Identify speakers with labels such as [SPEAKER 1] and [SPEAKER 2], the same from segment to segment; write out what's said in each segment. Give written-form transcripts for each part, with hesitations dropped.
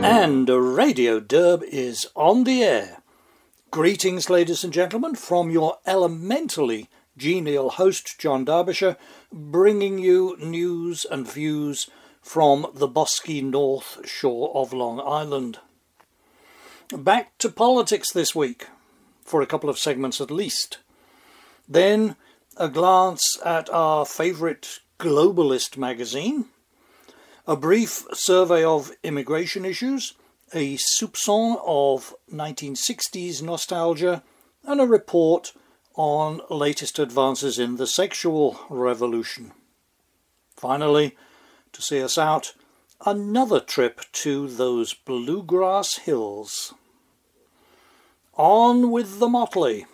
[SPEAKER 1] And Radio Derb is on the air. Greetings, ladies and gentlemen, from your elementally genial host, John Derbyshire, bringing you news and views from the bosky north shore of Long Island. Back to politics this week, for a couple of segments at least. Then a glance at our favourite globalist magazine, a brief survey of immigration issues, a soupçon of 1960s nostalgia, and a report on latest advances in the sexual revolution. Finally, to see us out, another trip to those bluegrass hills. On with the motley.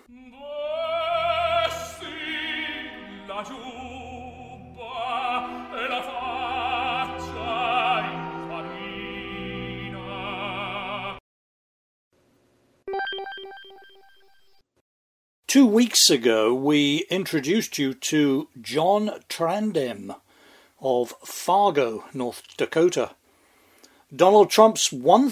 [SPEAKER 1] Two weeks ago, we introduced you to John Trandem of Fargo, North Dakota, Donald Trump's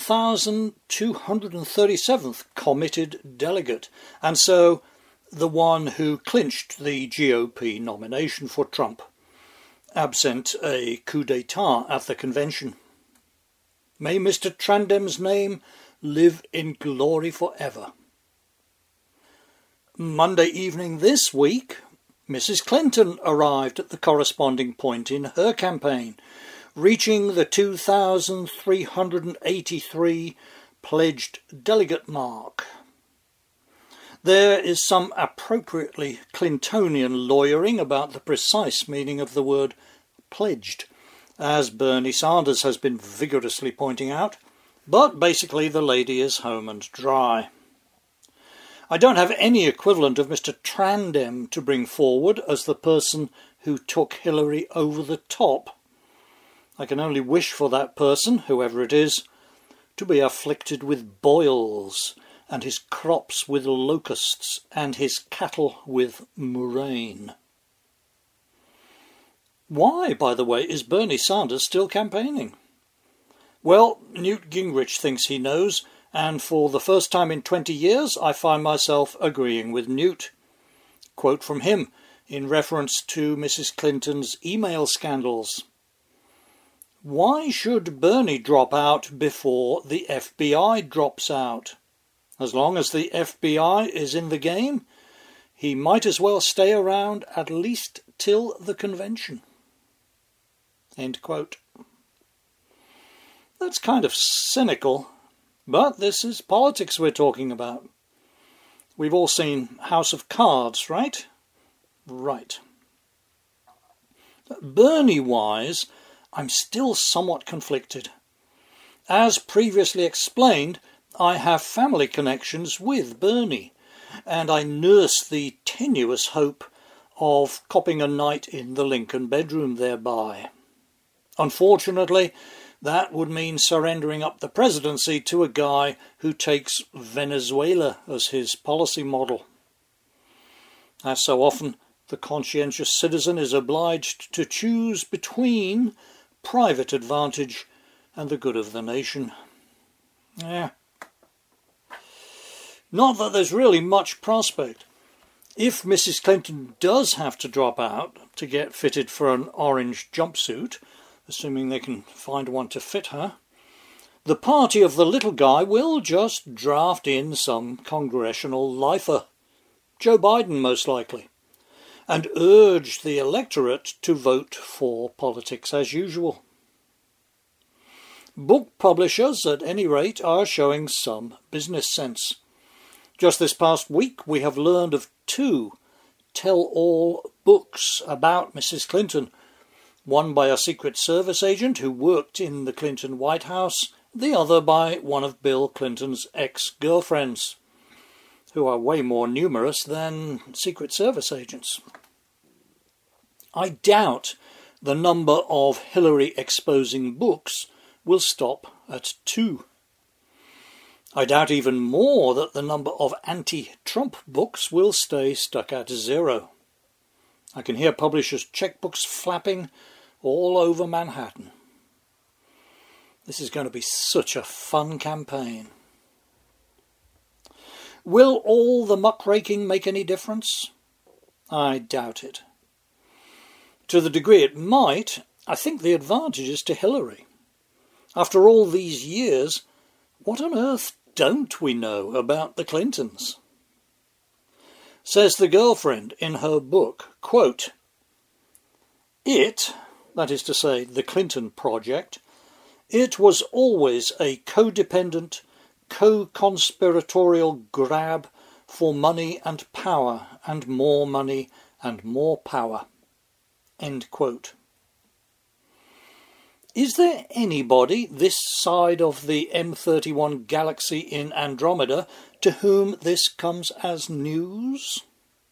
[SPEAKER 1] 1,237th committed delegate, and so the one who clinched the GOP nomination for Trump, absent a coup d'etat at the convention. May Mr. Trandem's name live in glory forever. Monday evening this week, Mrs. Clinton arrived at the corresponding point in her campaign, reaching the 2,383 pledged delegate mark. There is some appropriately Clintonian lawyering about the precise meaning of the word pledged, as Bernie Sanders has been vigorously pointing out, but basically the lady is home and dry. I don't have any equivalent of Mr. Trandem to bring forward as the person who took Hillary over the top. I can only wish for that person, whoever it is, to be afflicted with boils, and his crops with locusts, and his cattle with murrain. Why, by the way, is Bernie Sanders still campaigning? Well, Newt Gingrich thinks he knows, and for the first time in 20 years I find myself agreeing with Newt. Quote from him in reference to Mrs. Clinton's email scandals. Why should Bernie drop out before the FBI drops out? As long as the FBI is in the game, he might as well stay around at least till the convention. End quote. That's kind of cynical, but this is politics we're talking about. We've all seen House of Cards, right? Right. Bernie-wise, I'm still somewhat conflicted. As previously explained, I have family connections with Bernie, and I nurse the tenuous hope of copping a night in the Lincoln bedroom thereby. Unfortunately, that would mean surrendering up the presidency to a guy who takes Venezuela as his policy model. As so often, the conscientious citizen is obliged to choose between private advantage and the good of the nation. Not that there's really much prospect. If Mrs. Clinton does have to drop out to get fitted for an orange jumpsuit, assuming they can find one to fit her, the party of the little guy will just draft in some congressional lifer, Joe Biden most likely, and urge the electorate to vote for politics as usual. Book publishers, at any rate, are showing some business sense. Just this past week we have learned of 2 tell-all books about Mrs. Clinton, one by a Secret Service agent who worked in the Clinton White House, the other by one of Bill Clinton's ex-girlfriends, who are way more numerous than Secret Service agents. I doubt the number of Hillary-exposing books will stop at 2. I doubt even more that the number of anti-Trump books will stay stuck at 0. I can hear publishers' checkbooks flapping all over Manhattan. This is going to be such a fun campaign. Will all the muckraking make any difference? I doubt it. To the degree it might, I think the advantage is to Hillary. After all these years, what on earth don't we know about the Clintons? Says the girlfriend in her book, quote, "It, that is to say, the Clinton project, it was always a codependent, co-conspiratorial grab for money and power, and more money and more power." End quote. Is there anybody this side of the M31 galaxy in Andromeda to whom this comes as news?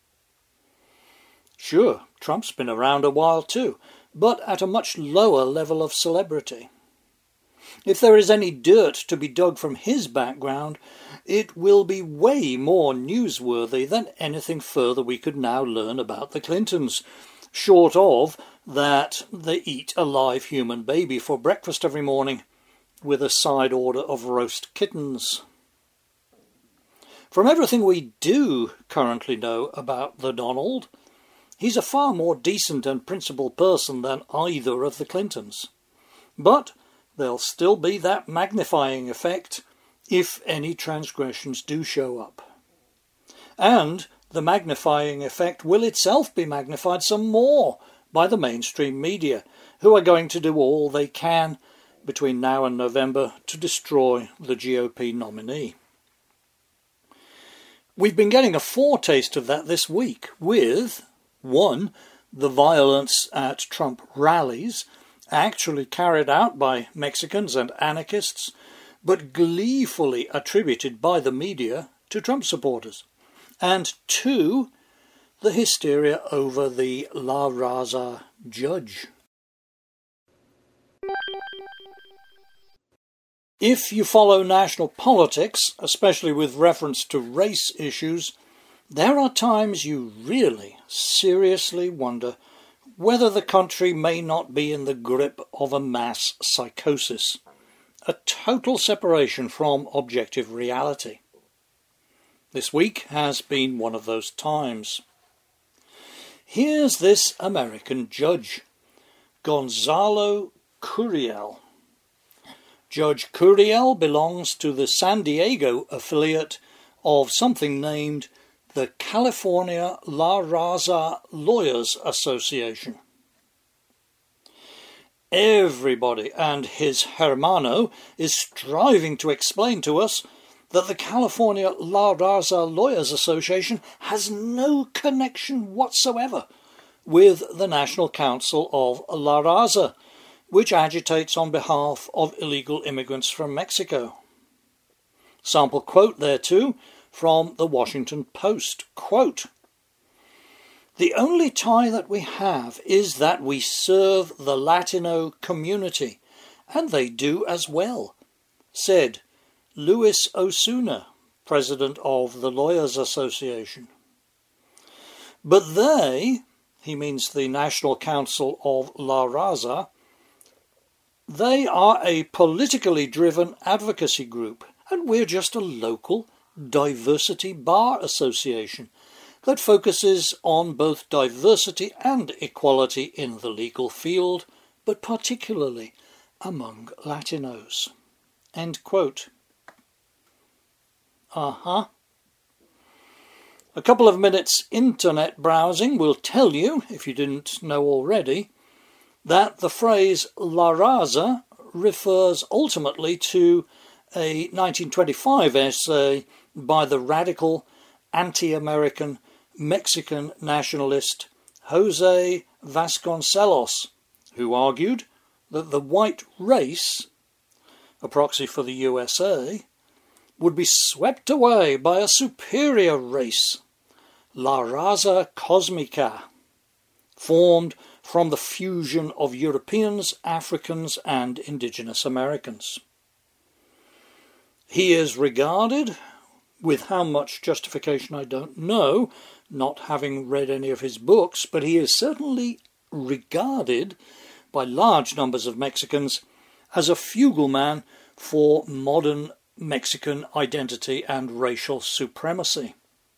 [SPEAKER 1] Sure, Trump's been around a while too, but at a much lower level of celebrity. If there is any dirt to be dug from his background, it will be way more newsworthy than anything further we could now learn about the Clintons, short of that they eat a live human baby for breakfast every morning, with a side order of roast kittens. From everything we do currently know about the Donald, he's a far more decent and principled person than either of the Clintons. But there'll still be that magnifying effect if any transgressions do show up. And the magnifying effect will itself be magnified some more by the mainstream media, who are going to do all they can between now and November to destroy the GOP nominee. We've been getting a foretaste of that this week with, 1, the violence at Trump rallies, actually carried out by Mexicans and anarchists, but gleefully attributed by the media to Trump supporters. And 2, the hysteria over the La Raza judge. If you follow national politics, especially with reference to race issues, there are times you really seriously wonder whether the country may not be in the grip of a mass psychosis, a total separation from objective reality. This week has been one of those times. Here's this American judge, Gonzalo Curiel. Judge Curiel belongs to the San Diego affiliate of something named the California La Raza Lawyers Association. Everybody and his hermano is striving to explain to us that the California La Raza Lawyers Association has no connection whatsoever with the National Council of La Raza, which agitates on behalf of illegal immigrants from Mexico. Sample quote there too from the Washington Post. Quote, "The only tie that we have is that we serve the Latino community, and they do as well," said Luis Osuna, president of the Lawyers Association. But they, he means the National Council of La Raza, they are a politically driven advocacy group, and we're just a local diversity bar association that focuses on both diversity and equality in the legal field, but particularly among Latinos. End quote. A couple of minutes internet browsing will tell you, if you didn't know already, that the phrase La Raza refers ultimately to a 1925 essay by the radical, anti-American, Mexican nationalist Jose Vasconcelos, who argued that the white race, a proxy for the USA, would be swept away by a superior race, La Raza Cosmica, formed from the fusion of Europeans, Africans, and indigenous Americans. He is regarded, with how much justification I don't know, not having read any of his books, but he is certainly regarded by large numbers of Mexicans as a fugleman for modern Mexican identity and racial supremacy.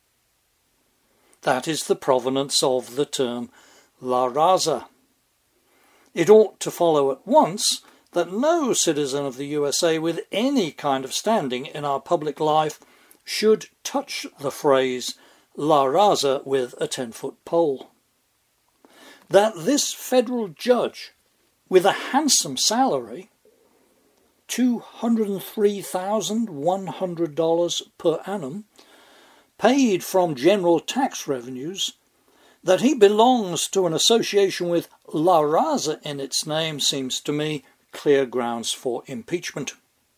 [SPEAKER 1] That is the provenance of the term La Raza. It ought to follow at once that no citizen of the USA with any kind of standing in our public life should touch the phrase La Raza with a 10-foot pole. That this federal judge, with a handsome salary, $203,100 per annum, paid from general tax revenues, that he belongs to an association with La Raza in its name seems to me clear grounds for impeachment.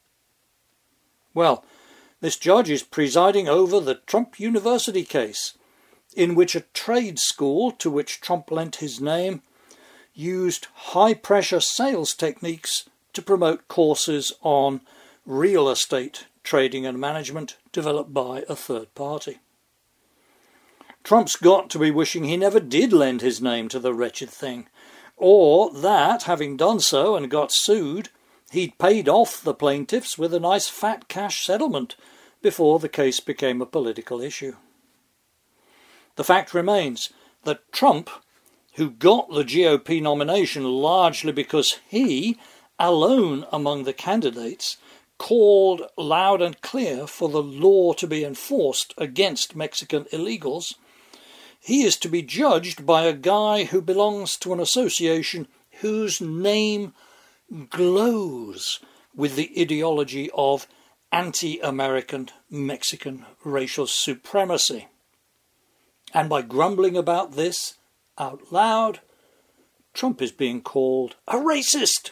[SPEAKER 1] Well, this judge is presiding over the Trump University case, in which a trade school to which Trump lent his name used high-pressure sales techniques to promote courses on real estate trading and management developed by a third party. Trump's got to be wishing he never did lend his name to the wretched thing, or that, having done so and got sued, he'd paid off the plaintiffs with a nice fat cash settlement before the case became a political issue. The fact remains that Trump, who got the GOP nomination largely because he, alone among the candidates, called loud and clear for the law to be enforced against Mexican illegals, he is to be judged by a guy who belongs to an association whose name glows with the ideology of anti-American Mexican racial supremacy. And by grumbling about this out loud, Trump is being called a racist.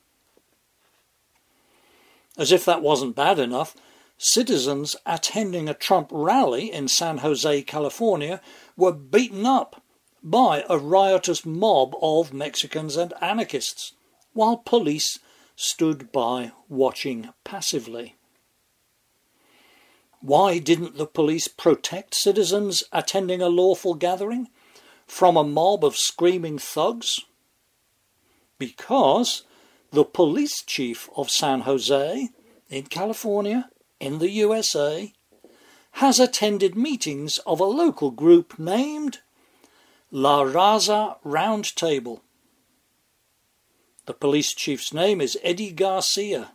[SPEAKER 1] As if that wasn't bad enough, citizens attending a Trump rally in San Jose, California, were beaten up by a riotous mob of Mexicans and anarchists, while police stood by watching passively. Why didn't the police protect citizens attending a lawful gathering from a mob of screaming thugs? Because the police chief of San Jose, in California, in the USA, has attended meetings of a local group named La Raza Round Table. The police chief's name is Eddie Garcia.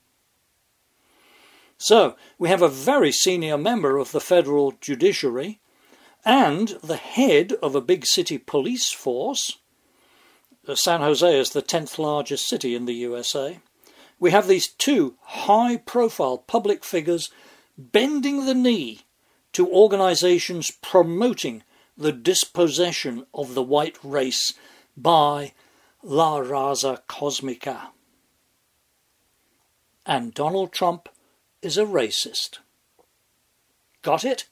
[SPEAKER 1] So, we have a very senior member of the federal judiciary and the head of a big city police force. San Jose is the 10th largest city in the USA. We have these two high-profile public figures bending the knee to organizations promoting the dispossession of the white race by La Raza Cosmica. And Donald Trump is a racist. Got it?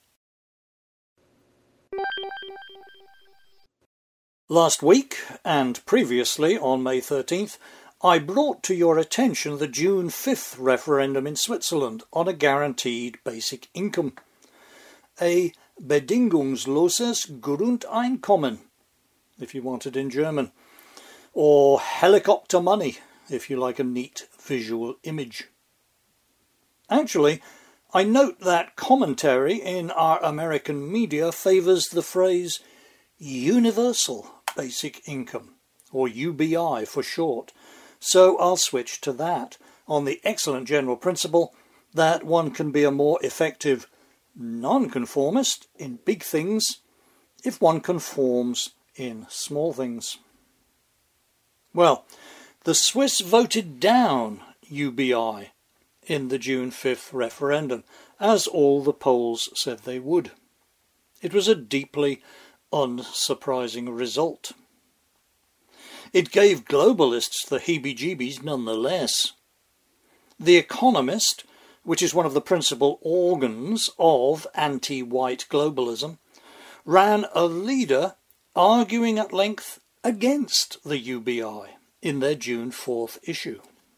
[SPEAKER 1] Last week, and previously on May 13th, I brought to your attention the June 5th referendum in Switzerland on a guaranteed basic income. A bedingungsloses Grundeinkommen, if you want it in German, or helicopter money, if you like a neat visual image. Actually, I note that commentary in our American media favours the phrase universal basic income, or UBI for short, so I'll switch to that on the excellent general principle that one can be a more effective nonconformist in big things if one conforms in small things. Well, the Swiss voted down UBI in the June 5th referendum, as all the polls said they would. It was a deeply unsurprising result. It gave globalists the heebie-jeebies nonetheless. The Economist, which is one of the principal organs of anti-white globalism, ran a leader arguing at length against the UBI in their June 4th issue.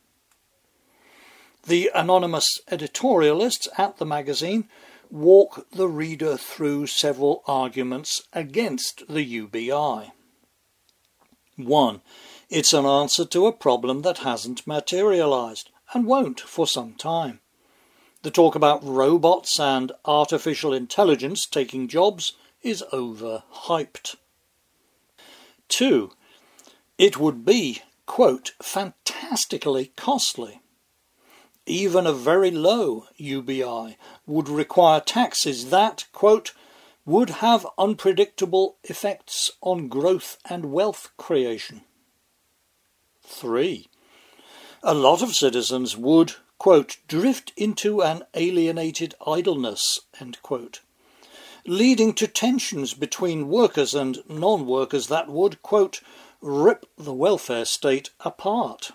[SPEAKER 1] The anonymous editorialists at the magazine walk the reader through several arguments against the UBI. One It's an answer to a problem that hasn't materialised and won't for some time. The talk about robots and artificial intelligence taking jobs is overhyped. 2. It would be, quote, fantastically costly. Even a very low UBI would require taxes that, quote, would have unpredictable effects on growth and wealth creation. 3. A lot of citizens would, quote, drift into an alienated idleness, end quote, leading to tensions between workers and non-workers that would, quote, rip the welfare state apart.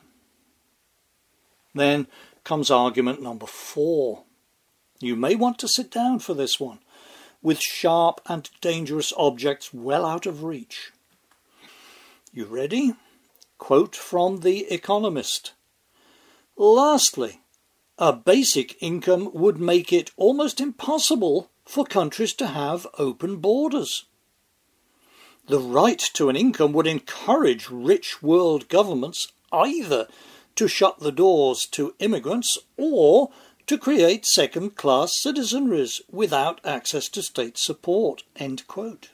[SPEAKER 1] Then comes argument number 4. You may want to sit down for this one, with sharp and dangerous objects well out of reach. You ready? Quote from The Economist. Lastly, a basic income would make it almost impossible for countries to have open borders. The right to an income would encourage rich world governments either to shut the doors to immigrants or to create second-class citizenries without access to state support, end quote.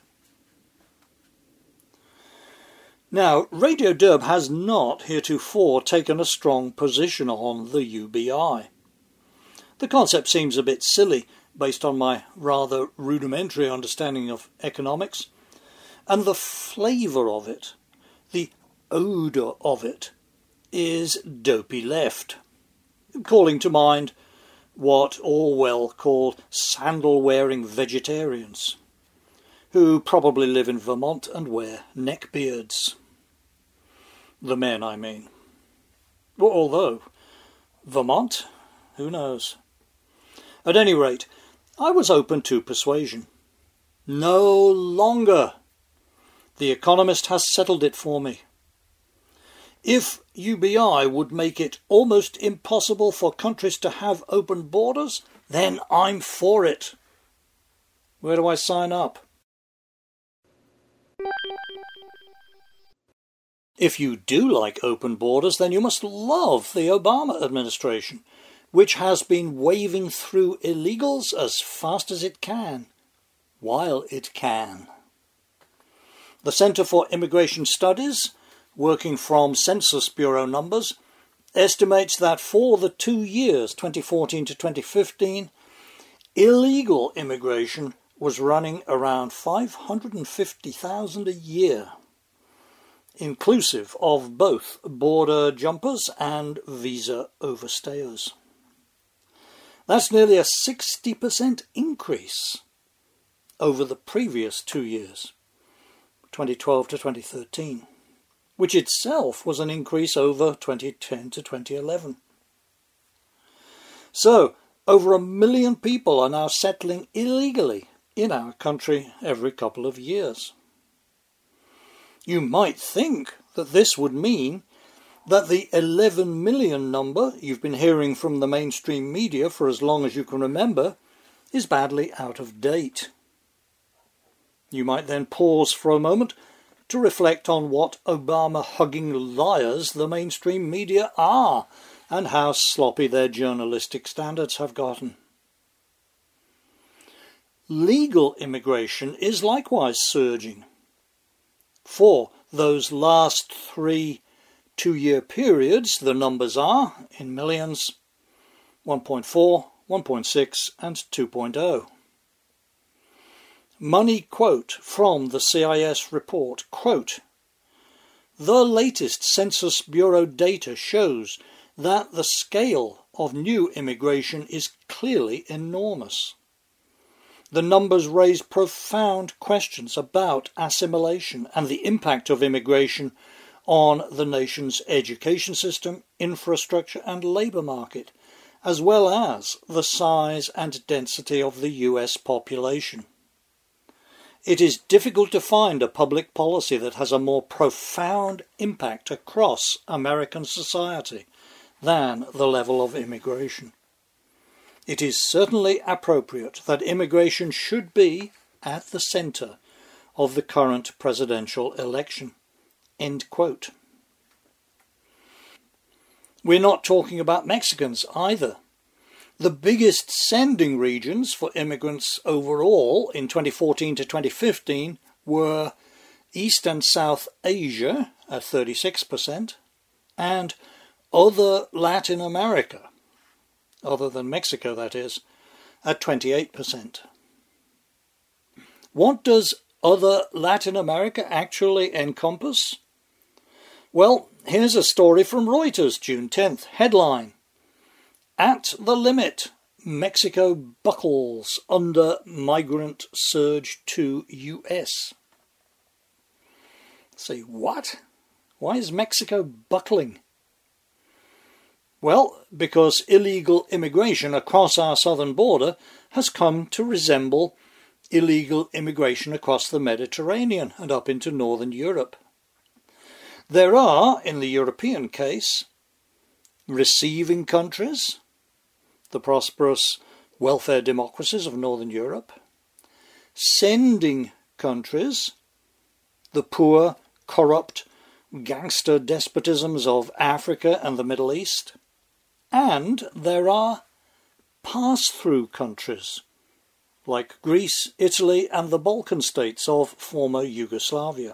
[SPEAKER 1] Now, Radio Derb has not heretofore taken a strong position on the UBI. The concept seems a bit silly based on my rather rudimentary understanding of economics, and the flavour of it, the odour of it, is dopey left, calling to mind what Orwell called sandal-wearing vegetarians, who probably live in Vermont and wear neckbeards. The men, I mean. Although, Vermont? Who knows? At any rate, I was open to persuasion. No longer. The Economist has settled it for me. If UBI would make it almost impossible for countries to have open borders, then I'm for it. Where do I sign up? If you do like open borders, then you must love the Obama administration, which has been waving through illegals as fast as it can, while it can. The Centre for Immigration Studies, working from Census Bureau numbers, estimates that for the 2 years, 2014 to 2015, illegal immigration was running around 550,000 a year, inclusive of both border jumpers and visa overstayers. That's nearly a 60% increase over the previous 2 years, 2012 to 2013. Which itself was an increase over 2010 to 2011. So, over 1 million people are now settling illegally in our country every couple of years. You might think that this would mean that the 11 million number you've been hearing from the mainstream media for as long as you can remember is badly out of date. You might then pause for a moment to reflect on what Obama-hugging liars the mainstream media are and how sloppy their journalistic standards have gotten. Legal immigration is likewise surging. For those last 3 2-year periods, the numbers are, in millions, 1.4, 1.6 and 2.0. Money quote from the CIS report, quote, "The latest Census Bureau data shows that the scale of new immigration is clearly enormous. The numbers raise profound questions about assimilation and the impact of immigration on the nation's education system, infrastructure and labour market, as well as the size and density of the US population. It is difficult to find a public policy that has a more profound impact across American society than the level of immigration. It is certainly appropriate that immigration should be at the centre of the current presidential election." End quote. We're not talking about Mexicans either. The biggest sending regions for immigrants overall in 2014 to 2015 were East and South Asia at 36% and other Latin America, other than Mexico that is, at 28%. What does other Latin America actually encompass? Well, here's a story from Reuters, June 10th. Headline: At the limit, Mexico buckles under migrant surge to US. Say, what? Why is Mexico buckling? Well, because illegal immigration across our southern border has come to resemble illegal immigration across the Mediterranean and up into northern Europe. There are, in the European case, receiving countries, the prosperous welfare democracies of northern Europe, sending countries, the poor, corrupt, gangster despotisms of Africa and the Middle East, and there are pass-through countries like Greece, Italy and the Balkan states of former Yugoslavia.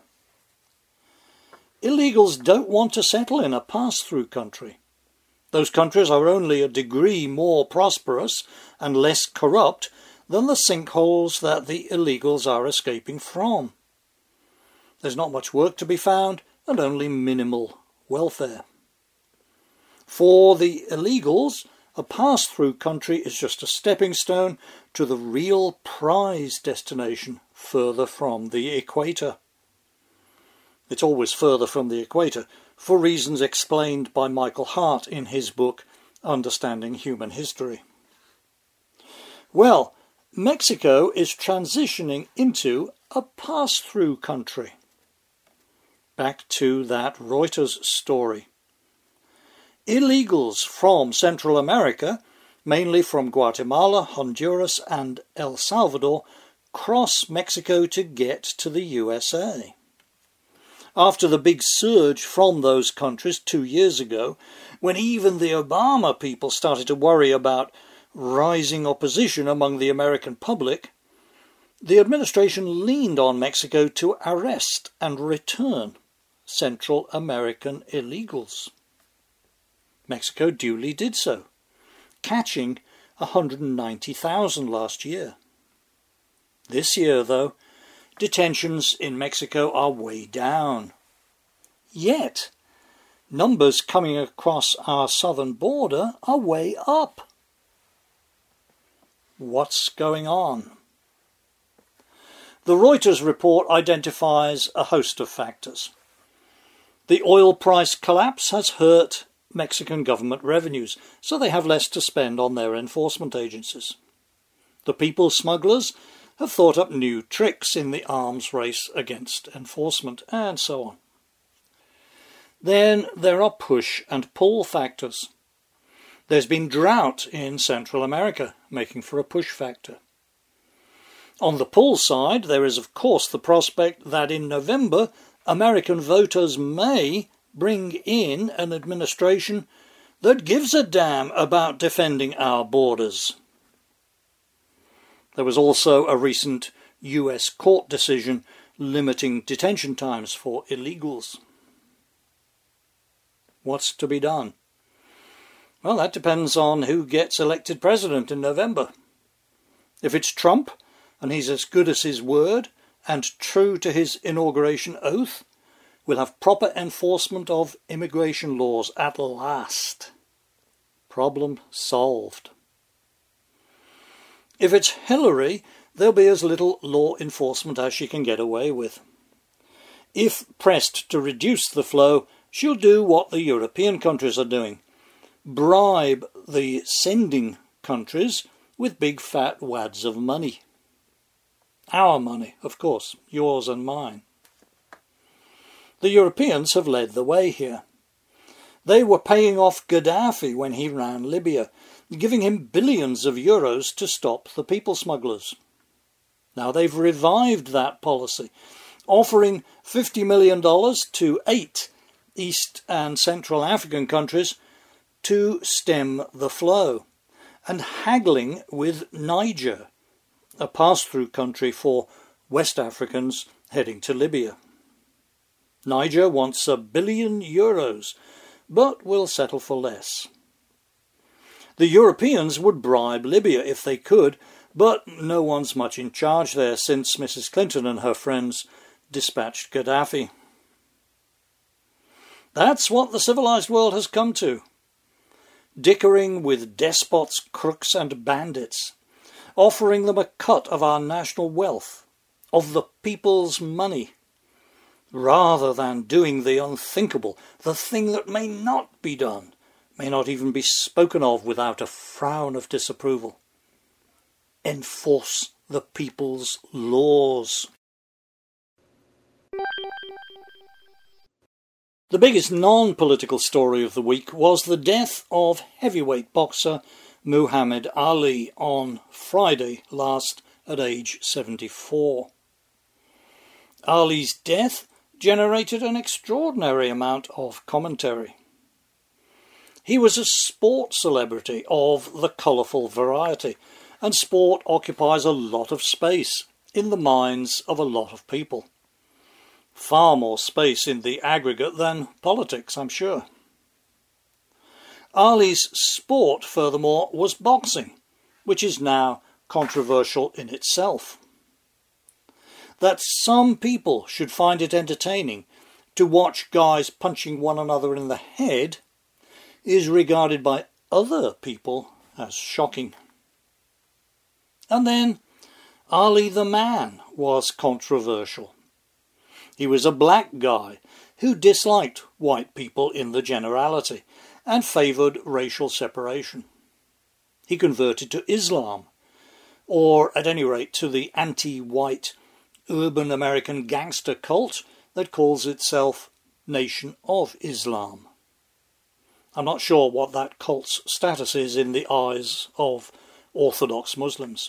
[SPEAKER 1] Illegals don't want to settle in a pass-through country. Those countries are only a degree more prosperous and less corrupt than the sinkholes that the illegals are escaping from. There's not much work to be found and only minimal welfare. For the illegals, a pass-through country is just a stepping stone to the real prize destination further from the equator. It's always further from the equator, for reasons explained by Michael Hart in his book Understanding Human History. Well, Mexico is transitioning into a pass-through country. Back to that Reuters story. Illegals from Central America, mainly from Guatemala, Honduras and El Salvador, cross Mexico to get to the USA. After the big surge from those countries 2 years ago, when even the Obama people started to worry about rising opposition among the American public, the administration leaned on Mexico to arrest and return Central American illegals. Mexico duly did so, catching 190,000 last year. This year, though, detentions in Mexico are way down. Yet, numbers coming across our southern border are way up. What's going on? The Reuters report identifies a host of factors. The oil price collapse has hurt Mexican government revenues, so they have less to spend on their enforcement agencies. The people smugglers have thought up new tricks in the arms race against enforcement, and so on. Then there are push and pull factors. There's been drought in Central America, making for a push factor. On the pull side, there is of course the prospect that in November, American voters may bring in an administration that gives a damn about defending our borders. There was also a recent US court decision limiting detention times for illegals. What's to be done? Well, that depends on who gets elected president in November. If it's Trump, and he's as good as his word and true to his inauguration oath, we'll have proper enforcement of immigration laws at last. Problem solved. If it's Hillary, there'll be as little law enforcement as she can get away with. If pressed to reduce the flow, she'll do what the European countries are doing: bribe the sending countries with big fat wads of money. Our money, of course, yours and mine. The Europeans have led the way here. They were paying off Gaddafi when he ran Libya, giving him billions of euros to stop the people smugglers. Now they've revived that policy, offering $50 million to 8 East and Central African countries to stem the flow, and haggling with Niger, a pass-through country for West Africans heading to Libya. Niger wants €1 billion, but will settle for less. The Europeans would bribe Libya if they could, but no one's much in charge there since Mrs. Clinton and her friends dispatched Gaddafi. That's what the civilized world has come to. Dickering with despots, crooks and bandits, offering them a cut of our national wealth, of the people's money, rather than doing the unthinkable, the thing that may not be done, may not even be spoken of without a frown of disapproval. Enforce the people's laws. The biggest non-political story of the week was the death of heavyweight boxer Muhammad Ali on Friday last at age 74. Ali's death generated an extraordinary amount of commentary. He was a sport celebrity of the colourful variety, and sport occupies a lot of space in the minds of a lot of people. Far more space in the aggregate than politics, I'm sure. Ali's sport, furthermore, was boxing, which is now controversial in itself. That some people should find it entertaining to watch guys punching one another in the head is regarded by other people as shocking. And then Ali the man was controversial. He was a black guy who disliked white people in the generality and favoured racial separation. He converted to Islam, or at any rate to the anti-white urban American gangster cult that calls itself Nation of Islam. I'm not sure what that cult's status is in the eyes of Orthodox Muslims.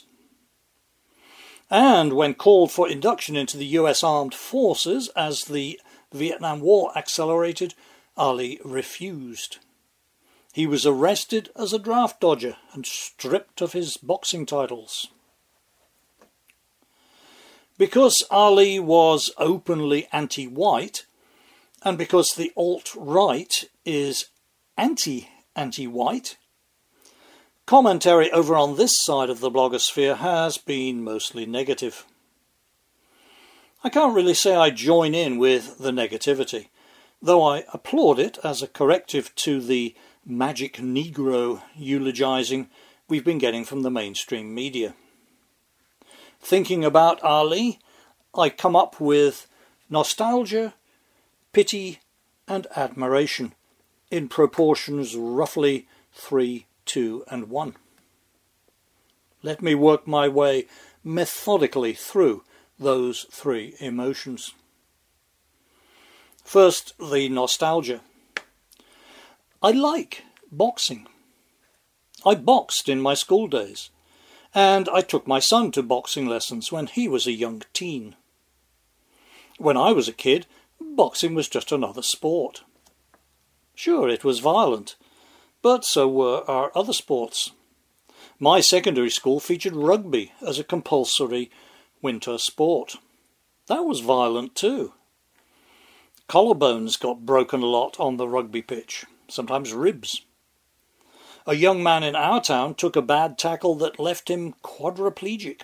[SPEAKER 1] And when called for induction into the US Armed Forces as the Vietnam War accelerated, Ali refused. He was arrested as a draft dodger and stripped of his boxing titles. Because Ali was openly anti-white, and because the alt-right is anti-white, commentary over on this side of the blogosphere has been mostly negative. I can't really say I join in with the negativity, though I applaud it as a corrective to the magic Negro eulogising we've been getting from the mainstream media. Thinking about Ali, I come up with nostalgia, pity and admiration in proportions roughly 3, 2 and 1. Let me work my way methodically through those three emotions. First, the nostalgia. I like boxing. I boxed in my school days, and I took my son to boxing lessons when he was a young teen. When I was a kid, boxing was just another sport. Sure, it was violent, but so were our other sports. My secondary school featured rugby as a compulsory winter sport. That was violent too. Collarbones got broken a lot on the rugby pitch, sometimes ribs. A young man in our town took a bad tackle that left him quadriplegic.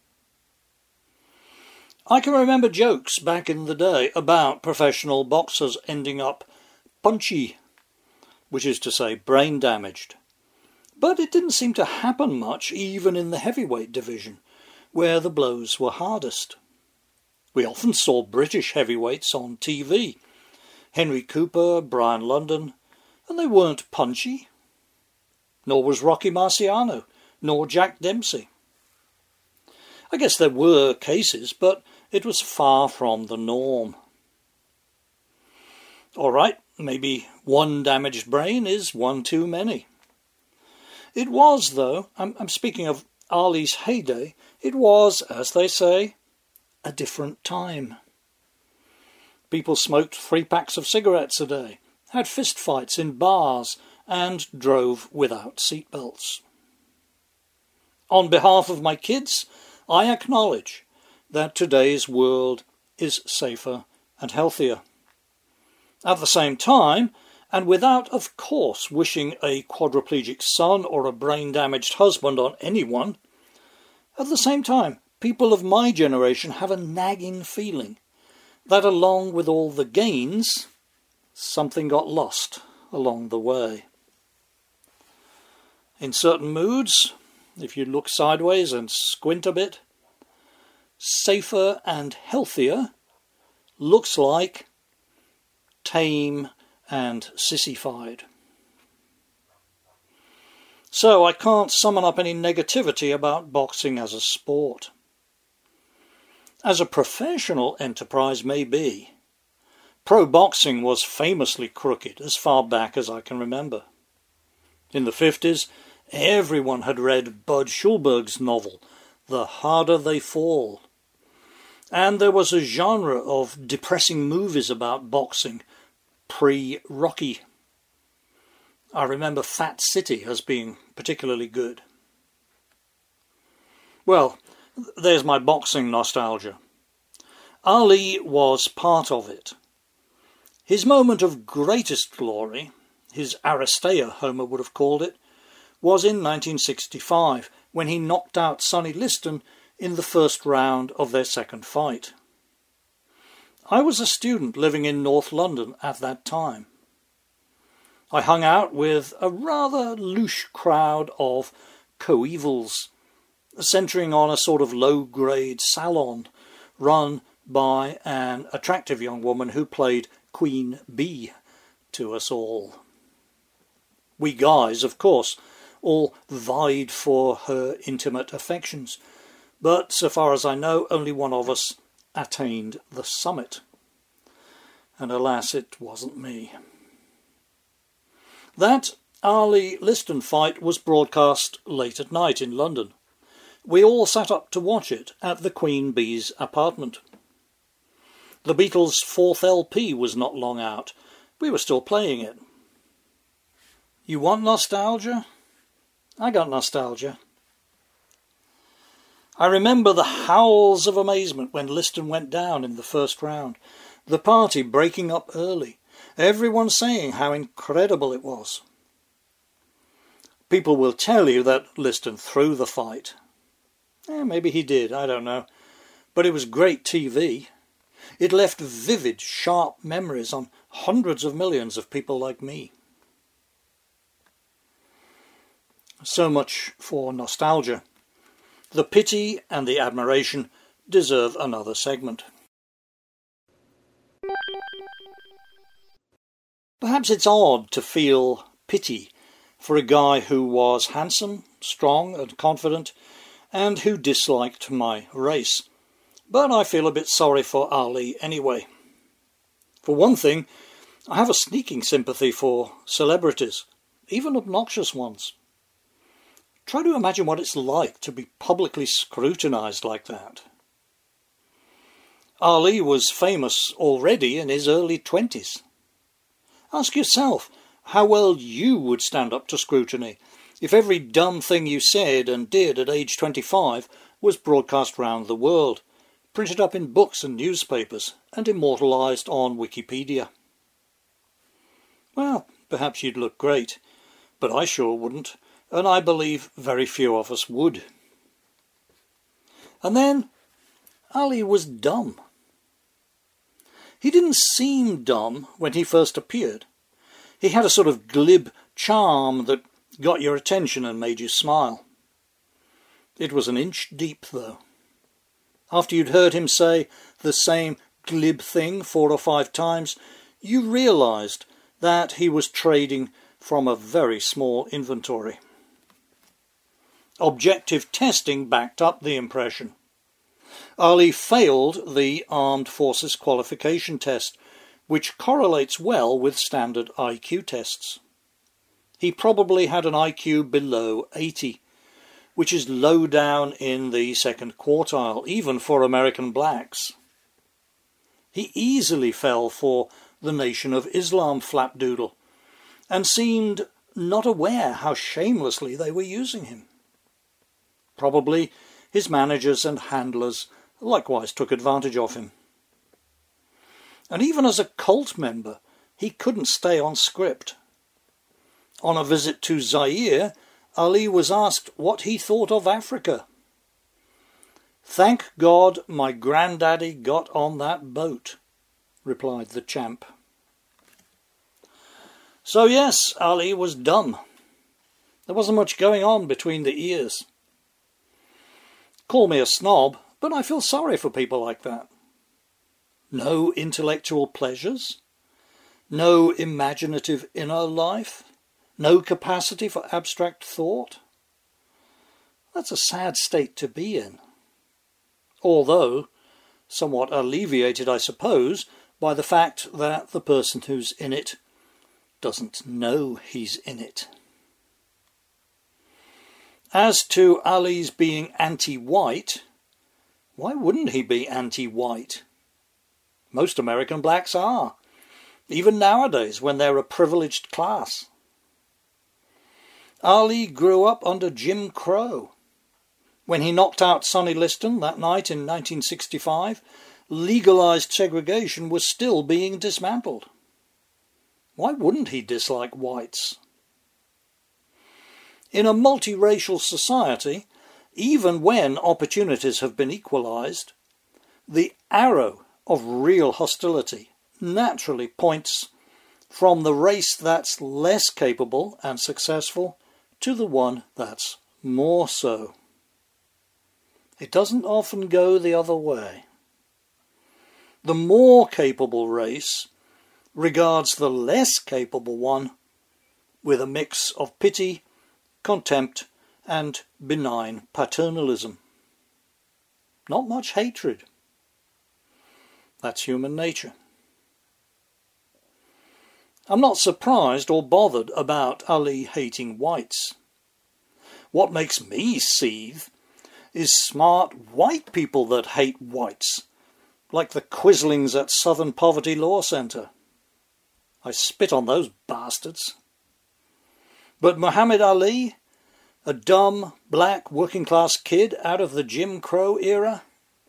[SPEAKER 1] I can remember jokes back in the day about professional boxers ending up punchy, which is to say brain damaged. But it didn't seem to happen much even in the heavyweight division, where the blows were hardest. We often saw British heavyweights on TV, Henry Cooper, Brian London, and they weren't punchy. Nor was Rocky Marciano, nor Jack Dempsey. I guess there were cases, but it was far from the norm. All right, maybe one damaged brain is one too many. It was, though, I'm speaking of Ali's heyday, it was, as they say, a different time. People smoked 3 packs of cigarettes a day, had fist fights in bars and drove without seatbelts. On behalf of my kids, I acknowledge that today's world is safer and healthier. At the same time, and without, of course, wishing a quadriplegic son or a brain-damaged husband on anyone, at the same time, people of my generation have a nagging feeling that along with all the gains, something got lost along the way. In certain moods, if you look sideways and squint a bit, safer and healthier looks like tame and sissified. So I can't summon up any negativity about boxing as a sport. As a professional enterprise may be, pro boxing was famously crooked as far back as I can remember. In the 50s, everyone had read Bud Schulberg's novel, The Harder They Fall. And there was a genre of depressing movies about boxing, pre-Rocky. I remember Fat City as being particularly good. Well, there's my boxing nostalgia. Ali was part of it. His moment of greatest glory, his Aristeia, Homer would have called it, was in 1965, when he knocked out Sonny Liston in the first round of their second fight. I was a student living in North London at that time. I hung out with a rather louche crowd of coevals, centering on a sort of low-grade salon run by an attractive young woman who played Queen Bee to us all. We guys, of course, all vied for her intimate affections, but so far as I know, only one of us attained the summit. And alas, it wasn't me. That Ali Liston fight was broadcast late at night in London. We all sat up to watch it at the Queen Bee's apartment. The Beatles' fourth LP was not long out. We were still playing it. You want nostalgia? I got nostalgia. I remember the howls of amazement when Liston went down in the first round, the party breaking up early, everyone saying how incredible it was. People will tell you that Liston threw the fight. Maybe he did, I don't know. But it was great TV. It left vivid, sharp memories on hundreds of millions of people like me. So much for nostalgia. The pity and the admiration deserve another segment. Perhaps it's odd to feel pity for a guy who was handsome, strong and confident, and who disliked my race. But I feel a bit sorry for Ali anyway. For one thing, I have a sneaking sympathy for celebrities, even obnoxious ones. Try to imagine what it's like to be publicly scrutinised like that. Ali was famous already in his early 20s. Ask yourself how well you would stand up to scrutiny if every dumb thing you said and did at age 25 was broadcast round the world, printed up in books and newspapers, and immortalised on Wikipedia. Well, perhaps you'd look great, but I sure wouldn't, and I believe very few of us would. And then, Ali was dumb. He didn't seem dumb when he first appeared. He had a sort of glib charm that got your attention and made you smile. It was an inch deep, though. After you'd heard him say the same glib thing 4 or 5 times, you realised that he was trading from a very small inventory. Objective testing backed up the impression. Ali failed the Armed Forces Qualification Test, which correlates well with standard IQ tests. He probably had an IQ below 80, which is low down in the second quartile, even for American blacks. He easily fell for the Nation of Islam flapdoodle, and seemed not aware how shamelessly they were using him. Probably his managers and handlers likewise took advantage of him. And even as a cult member, he couldn't stay on script. On a visit to Zaire, Ali was asked what he thought of Africa. "Thank God my granddaddy got on that boat," replied the champ. So yes, Ali was dumb. There wasn't much going on between the ears. Call me a snob, but I feel sorry for people like that. No intellectual pleasures, no imaginative inner life, no capacity for abstract thought. That's a sad state to be in. Although somewhat alleviated, I suppose, by the fact that the person who's in it doesn't know he's in it. As to Ali's being anti-white, why wouldn't he be anti-white? Most American blacks are, even nowadays when they're a privileged class. Ali grew up under Jim Crow. When he knocked out Sonny Liston that night in 1965, legalized segregation was still being dismantled. Why wouldn't he dislike whites? In a multiracial society, even when opportunities have been equalized, the arrow of real hostility naturally points from the race that's less capable and successful to the one that's more so. It doesn't often go the other way. The more capable race regards the less capable one with a mix of pity, contempt, and benign paternalism. Not much hatred. That's human nature. I'm not surprised or bothered about Ali hating whites. What makes me seethe is smart white people that hate whites, like the Quislings at Southern Poverty Law Centre. I spit on those bastards. But Muhammad Ali, a dumb, black, working-class kid out of the Jim Crow era?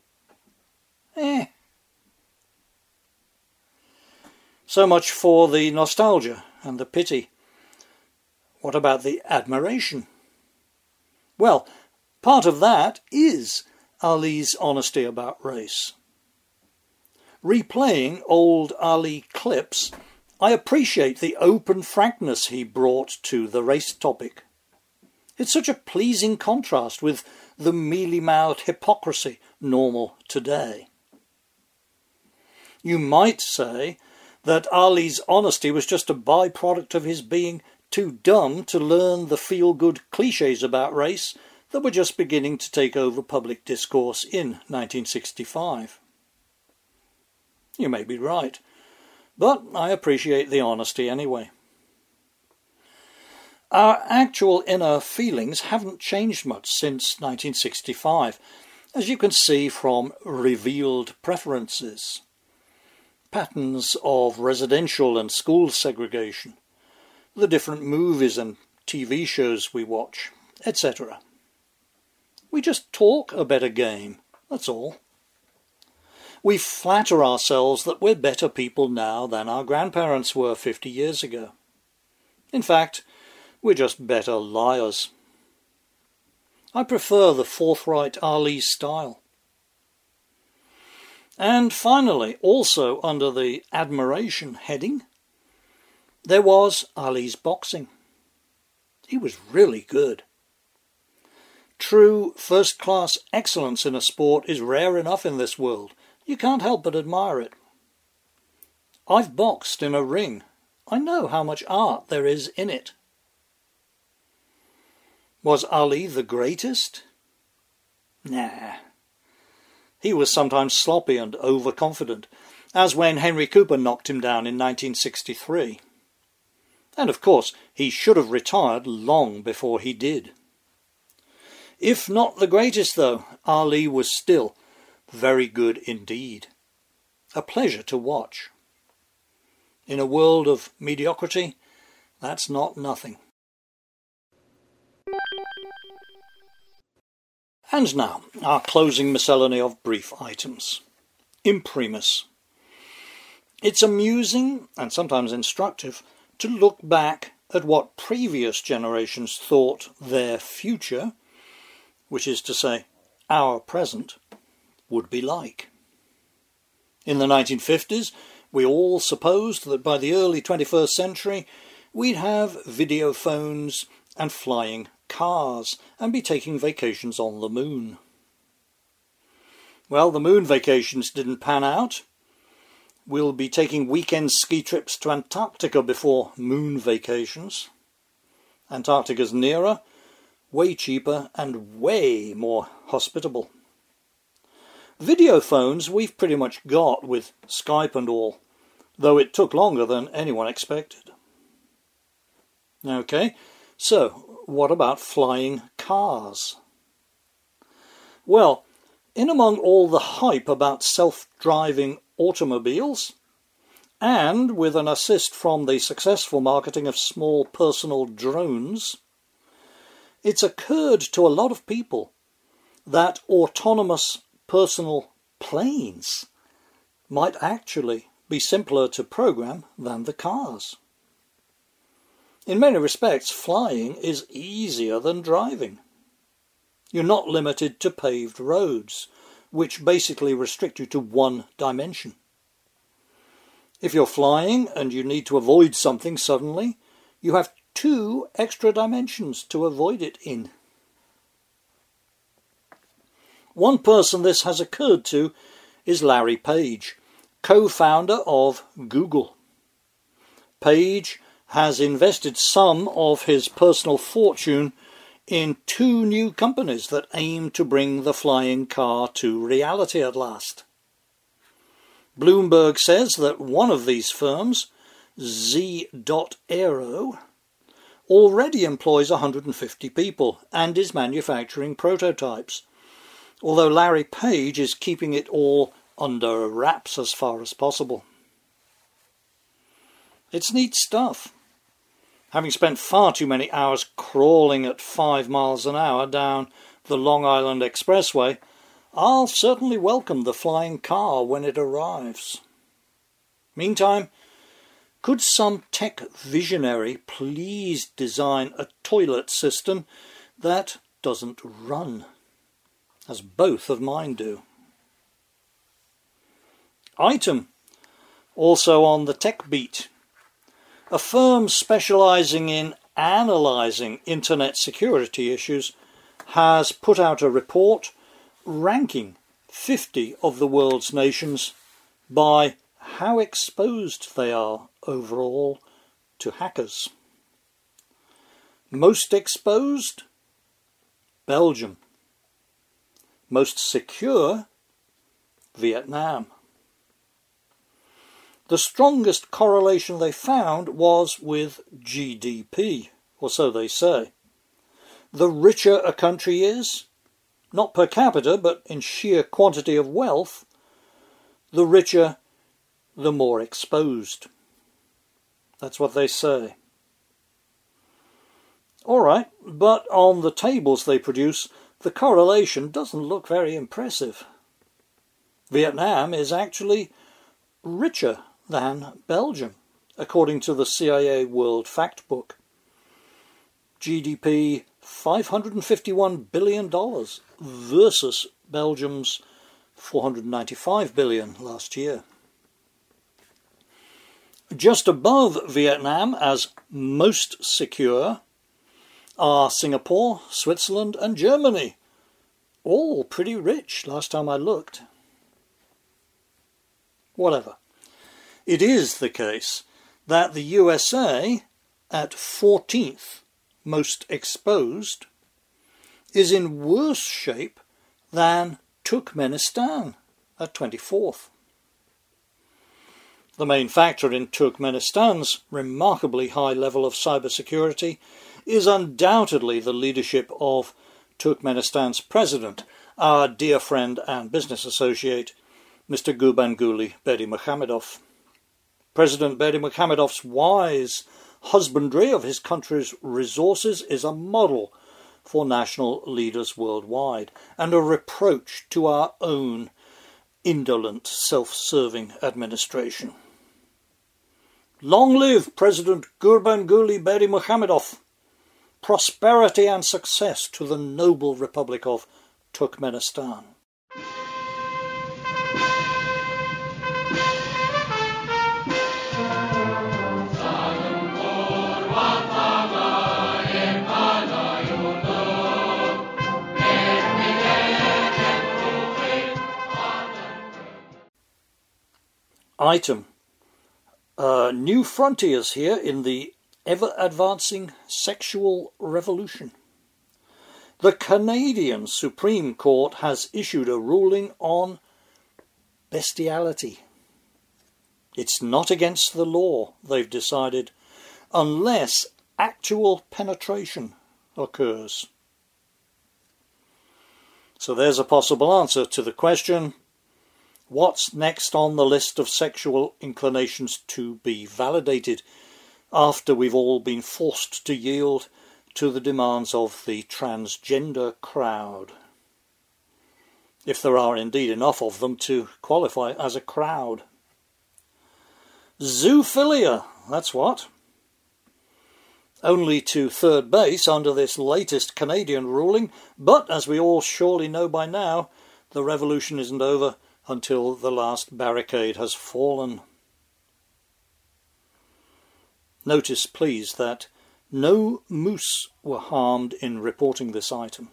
[SPEAKER 1] So much for the nostalgia and the pity. What about the admiration? Well, part of that is Ali's honesty about race. Replaying old Ali clips, I appreciate the open frankness he brought to the race topic. It's such a pleasing contrast with the mealy-mouthed hypocrisy normal today. You might say that Ali's honesty was just a byproduct of his being too dumb to learn the feel-good clichés about race that were just beginning to take over public discourse in 1965. You may be right, but I appreciate the honesty anyway. Our actual inner feelings haven't changed much since 1965, as you can see from revealed preferences, patterns of residential and school segregation, the different movies and TV shows we watch, etc. We just talk a better game, that's all. We flatter ourselves that we're better people now than our grandparents were 50 years ago. In fact, we're just better liars. I prefer the forthright Ali style. And finally, also under the admiration heading, there was Ali's boxing. He was really good. True first-class excellence in a sport is rare enough in this world. You can't help but admire it. I've boxed in a ring. I know how much art there is in it. Was Ali the greatest? Nah. He was sometimes sloppy and overconfident, as when Henry Cooper knocked him down in 1963. And of course, he should have retired long before he did. If not the greatest, though, Ali was still very good indeed. A pleasure to watch. In a world of mediocrity, that's not nothing. And now, our closing miscellany of brief items. Imprimis. It's amusing, and sometimes instructive, to look back at what previous generations thought their future, which is to say, our present, would be like. In the 1950s, we all supposed that by the early 21st century, we'd have video phones and flying cars and be taking vacations on the moon. Well, the moon vacations didn't pan out. We'll be taking weekend ski trips to Antarctica before moon vacations. Antarctica's nearer, way cheaper and way more hospitable. Video phones we've pretty much got with Skype and all, though it took longer than anyone expected. Okay, so what about flying cars? Well, in among all the hype about self-driving automobiles, and with an assist from the successful marketing of small personal drones, it's occurred to a lot of people that autonomous personal planes might actually be simpler to program than the cars. In many respects, flying is easier than driving. You're not limited to paved roads, which basically restrict you to one dimension. If you're flying and you need to avoid something suddenly, you have 2 extra dimensions to avoid it in. One person this has occurred to is Larry Page, co-founder of Google. Page has invested some of his personal fortune in 2 new companies that aim to bring the flying car to reality at last. Bloomberg says that one of these firms, Z.Aero, already employs 150 people and is manufacturing prototypes, although Larry Page is keeping it all under wraps as far as possible. It's neat stuff. Having spent far too many hours crawling at 5 miles an hour down the Long Island Expressway, I'll certainly welcome the flying car when it arrives. Meantime, could some tech visionary please design a toilet system that doesn't run, as both of mine do? Item, also on the tech beat. A firm specialising in analysing internet security issues has put out a report ranking 50 of the world's nations by how exposed they are overall to hackers. Most exposed? Belgium. Most secure? Vietnam. The strongest correlation they found was with GDP, or so they say. The richer a country is, not per capita, but in sheer quantity of wealth, the richer, the more exposed. That's what they say. All right, but on the tables they produce, the correlation doesn't look very impressive. Vietnam is actually richer than Belgium, according to the CIA World Factbook. GDP $551 billion versus Belgium's $495 billion last year. Just above Vietnam as most secure are Singapore, Switzerland and Germany, all pretty rich last time I looked. Whatever. It is the case that the USA, at 14th most exposed, is in worse shape than Turkmenistan at 24th. The main factor in Turkmenistan's remarkably high level of cybersecurity is undoubtedly the leadership of Turkmenistan's president, our dear friend and business associate, Mr. Gurbanguly Berdimuhamedov. President Berdimuhamedov's wise husbandry of his country's resources is a model for national leaders worldwide, and a reproach to our own indolent, self-serving administration. Long live President Gurbanguly Berdimuhamedov! Prosperity and success to the noble Republic of Turkmenistan. Item. New frontiers here in the ever-advancing sexual revolution. The Canadian Supreme Court has issued a ruling on bestiality. It's not against the law, they've decided, unless actual penetration occurs. So there's a possible answer to the question, what's next on the list of sexual inclinations to be validated after we've all been forced to yield to the demands of the transgender crowd? If there are indeed enough of them to qualify as a crowd. Zoophilia, that's what. Only to third base under this latest Canadian ruling, but as we all surely know by now, the revolution isn't over until the last barricade has fallen. Notice, please, that no moose were harmed in reporting this item.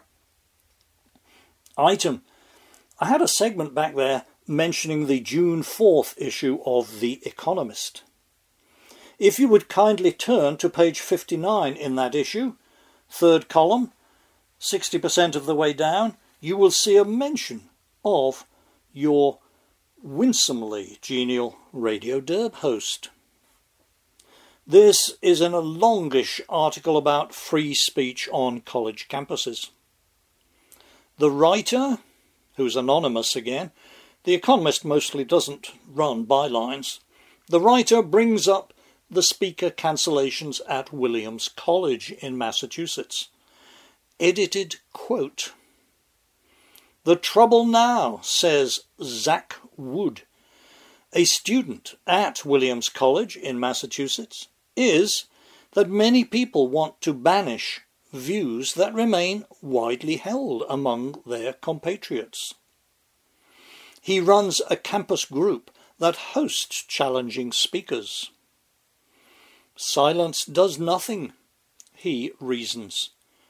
[SPEAKER 1] Item. I had a segment back there mentioning the June 4th issue of The Economist. If you would kindly turn to page 59 in that issue, third column, 60% of the way down, you will see a mention of your winsomely genial Radio Derb host. This is in a longish article about free speech on college campuses. The writer, who's anonymous again, The Economist mostly doesn't run bylines, the writer brings up the speaker cancellations at Williams College in Massachusetts. Edited quote. The trouble now, says Zach Wood, a student at Williams College in Massachusetts, is that many people want to banish views that remain widely held among their compatriots. He runs a campus group that hosts challenging speakers. Silence does nothing, he reasons.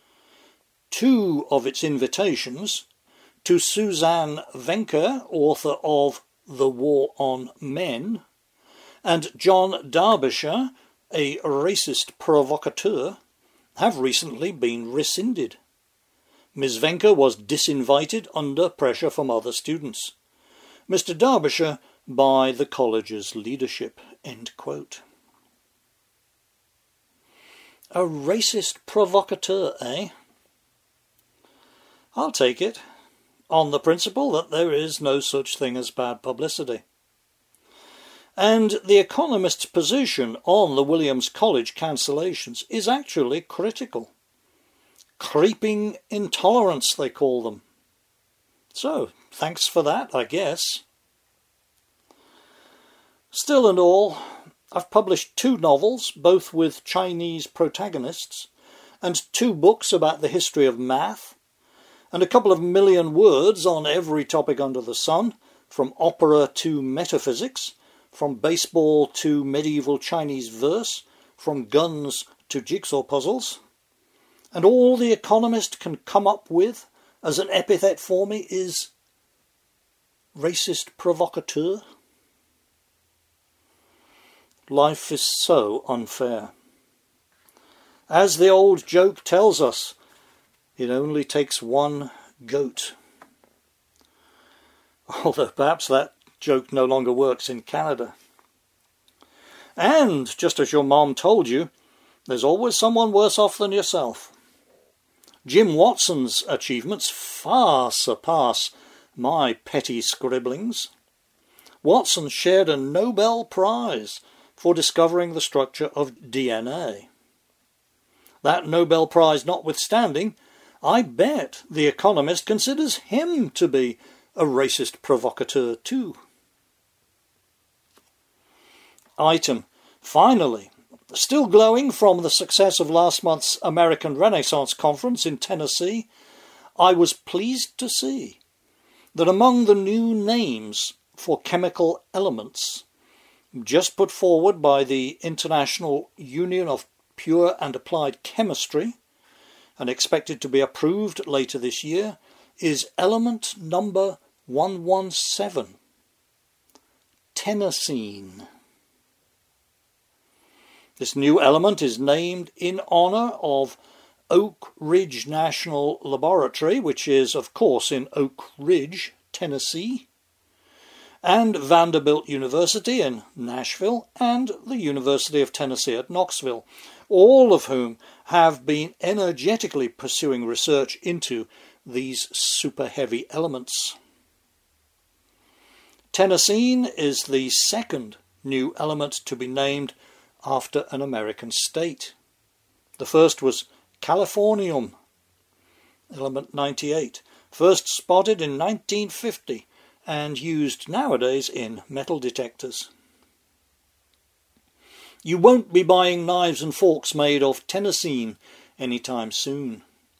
[SPEAKER 1] 2 of its invitations, to Suzanne Venker, author of The War on Men, and John Derbyshire, a racist provocateur, have recently been rescinded. Ms. Venker was disinvited under pressure from other students. Mr. Derbyshire by the college's leadership. End quote. A racist provocateur, eh? I'll take it, on the principle that there is no such thing as bad publicity. And The Economist's position on the Williams College cancellations is actually critical. Creeping intolerance, they call them. So, thanks for that, I guess. Still and all, I've published 2 novels, both with Chinese protagonists, and 2 books about the history of math, and a couple of million words on every topic under the sun, from opera to metaphysics, from baseball to medieval Chinese verse, from guns to jigsaw puzzles. And all The Economist can come up with as an epithet for me is racist provocateur. Life is so unfair. As the old joke tells us, it only takes one goat. Although perhaps that joke no longer works in Canada. And, just as your mom told you, there's always someone worse off than yourself. Jim Watson's achievements far surpass my petty scribblings. Watson shared a Nobel Prize for discovering the structure of DNA. That Nobel Prize notwithstanding, I bet The Economist considers him to be a racist provocateur too. Item. Finally, still glowing from the success of last month's American Renaissance Conference in Tennessee, I was pleased to see that among the new names for chemical elements just put forward by the International Union of Pure and Applied Chemistry and expected to be approved later this year is element number 117, tennessine. This new element is named in honour of Oak Ridge National Laboratory, which is, of course, in Oak Ridge, Tennessee, and Vanderbilt University in Nashville, and the University of Tennessee at Knoxville, all of whom have been energetically pursuing research into these super heavy elements. Tennessine is the second new element to be named after an American state. The first was californium, element 98, first spotted in 1950 and used nowadays in metal detectors. You won't be buying knives and forks made of tennessine anytime soon.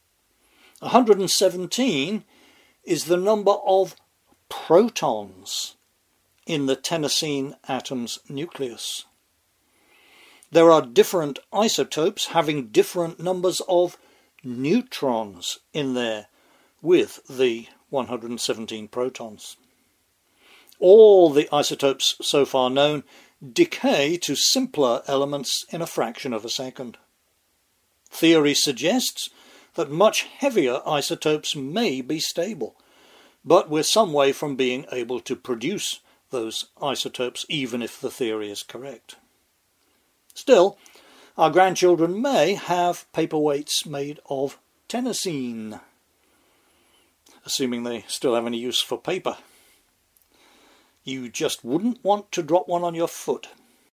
[SPEAKER 1] 117 is the number of protons in the tennessine atom's nucleus. There are different isotopes having different numbers of neutrons in there with the 117 protons. All the isotopes so far known decay to simpler elements in a fraction of a second. Theory suggests that much heavier isotopes may be stable, but we're some way from being able to produce those isotopes even if the theory is correct. Still, our grandchildren may have paperweights made of tennessine, assuming they still have any use for paper. You just wouldn't want to drop one on your foot.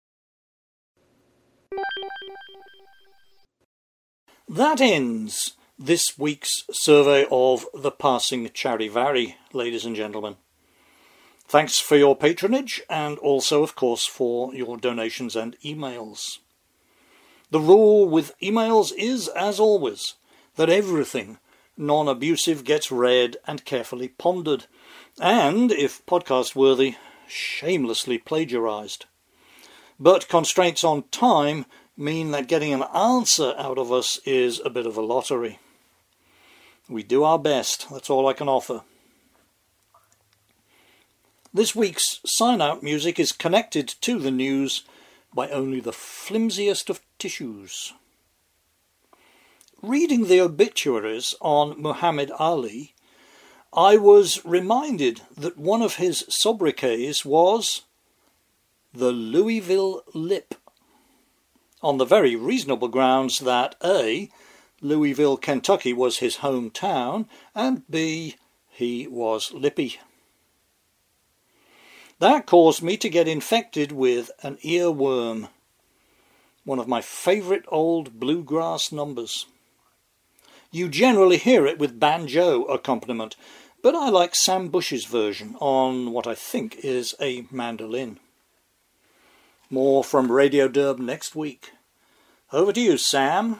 [SPEAKER 1] That ends this week's survey of the passing Charivari, ladies and gentlemen. Thanks for your patronage and also, of course, for your donations and emails. The rule with emails is, as always, that everything non-abusive gets read and carefully pondered, and, if podcast-worthy, shamelessly plagiarised. But constraints on time mean that getting an answer out of us is a bit of a lottery. We do our best, that's all I can offer. This week's sign-out music is connected to the news by only the flimsiest of tissues. Reading the obituaries on Muhammad Ali, I was reminded that one of his sobriquets was the Louisville Lip, on the very reasonable grounds that A, Louisville, Kentucky was his hometown, and B, he was lippy. That caused me to get infected with an earworm, one of my favourite old bluegrass numbers. You generally hear it with banjo accompaniment, but I like Sam Bush's version on what I think is a mandolin. More from Radio Derb next week. Over to you, Sam.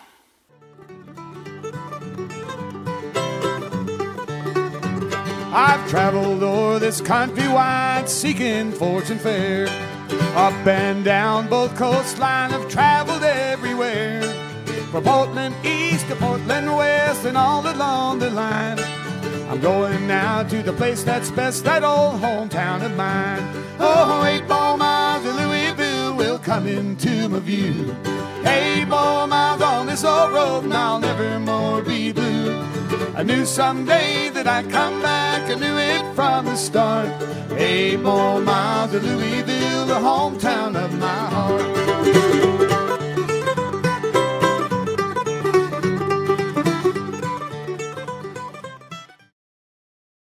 [SPEAKER 2] I've travelled o'er this country wide, seeking fortune fair. Up and down both coastline, I've travelled everywhere. From Portland east to Portland west, and all along the line. I'm going now to the place that's best, that old hometown of mine. Oh, 8 more miles to Louisville will come into my view. 8 more miles on this old road, and I'll never more be blue. I knew someday that I'd come back, I knew it from the start. 8 more miles to Louisville, the hometown of my heart.